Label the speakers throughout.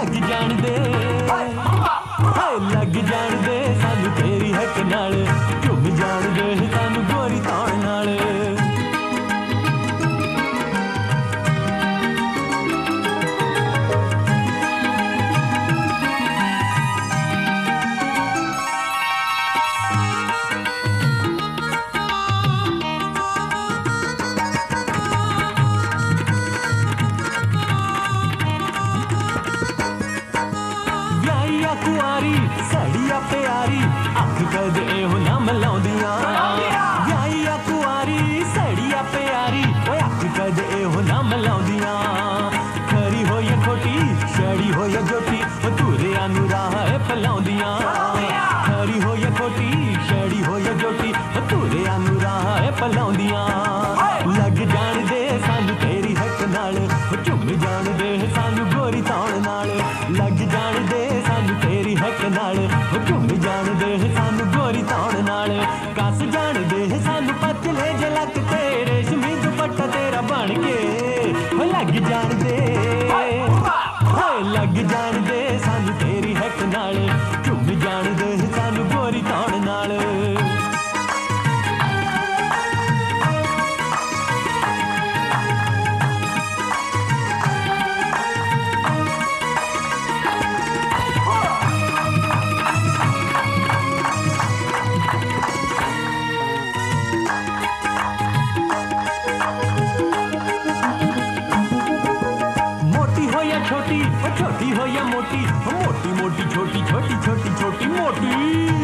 Speaker 1: ਲੱਗ ਜਾਣ ਦੇ ਹਾਏ ਲੱਗ ਜਾਣ ਦੇ ਸਾਨੂੰ ਤੇਰੀ ਹੱਕ ਨਾਲ ਝੁੰਮ ਜਾਣ ਦੇ ਸਾਨੂੰ ਗੋਰੀ ਤਾਣ ਨਾਲ कुआरी सड़िया प्यारी अख कद एहो ना मिलाउंदियां व्याहिया कुआरी सड़िया प्यारी अख कद एहो ना मिलाउंदियां खरी हो या खोटी छड़ी हो या जोटी तुरिया नू राह फैलाउंदियां खरी हो या खोटी छड़ी हो या जोटी तुरिया नू राह फैलाउंदियां लग जान दे सानू तेरी हक नाल झुम जान दे सानू गोरी ताण नाल लग जान दे तेरी हक नाल झुम जान दे सानू गोरी ताण नाल कस जान दे सानू पतले झलक ते रेशमी दुपट्टा तेरा बन के लग जान दे लग जान दे सानू तेरी हक नाल झुम जान दे सानू गोरी ताण नाल छोटी हो या मोटी मोटी मोटी छोटी छोटी छोटी छोटी मोटी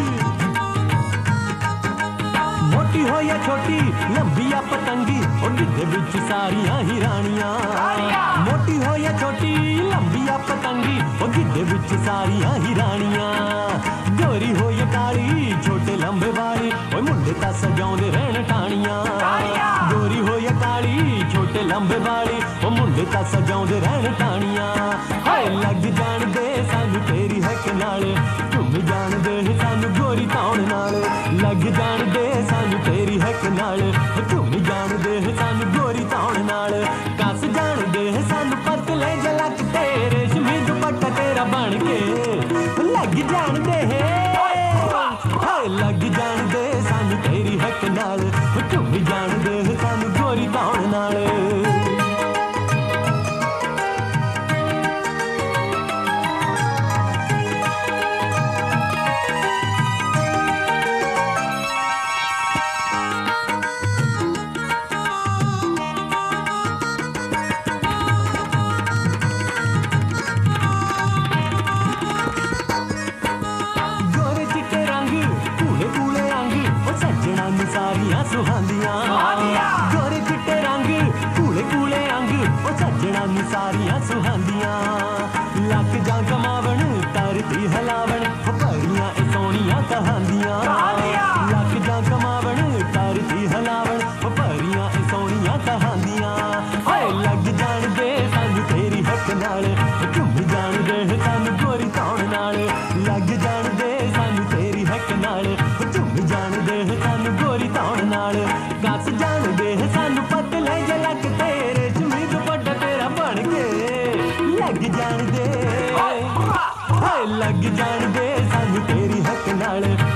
Speaker 1: मोटी हो या छोटी लंबी या पतंगी और गिद्धे बिच सारियां ही रानियां मोटी हो या छोटी लंबी या पतंगी और गिद्धे बिच सारियां ही रानियां गोरी हो या काली छोटे लंबे वाली ओए मुंडे तां सजाउंदे रहण टाणियां गोरी हो या काली छोटे लंबे वाली ओ मुंडे तां सजाउंदे रहण टाणियां लग जान दे सानू तेरी हक नाल झुम जान दे सानू गोरी ताण नाल लग जान दे सानू तेरी हक नाल झुम जान दे सानू गोरी ताण नाल कस जान दे सानू पतले झलक ते रेशमी दुपट्टा तेरा बन के लग जान दे लग जान दे सानू तेरी हक नाल झुम जान दे सानू गोरी ताण नाल सारियां सुहांदियां गोरे चिट्टे रंग कूले कूले अंग ओ सज्जणा नी सारियां सुहांदियां लक जा कमावण धरती हलावण परियां ए सोहणियां कहांदियां लक जा कमावण धरती हलावण परियां ए सोहणियां कहांदियां लग जान दे सानू तेरी हक नाल झुम जान दे सानू गोरी ताण नाल लग जान दे सानू तेरी हक नाल झुम जान दे सानू गोरी ताण नाल कस जान दे सानू पतले झलक ते रेशमी दुपट्टा तेरा बन के लग जान दे लग जान दे सानू तेरी हक नाल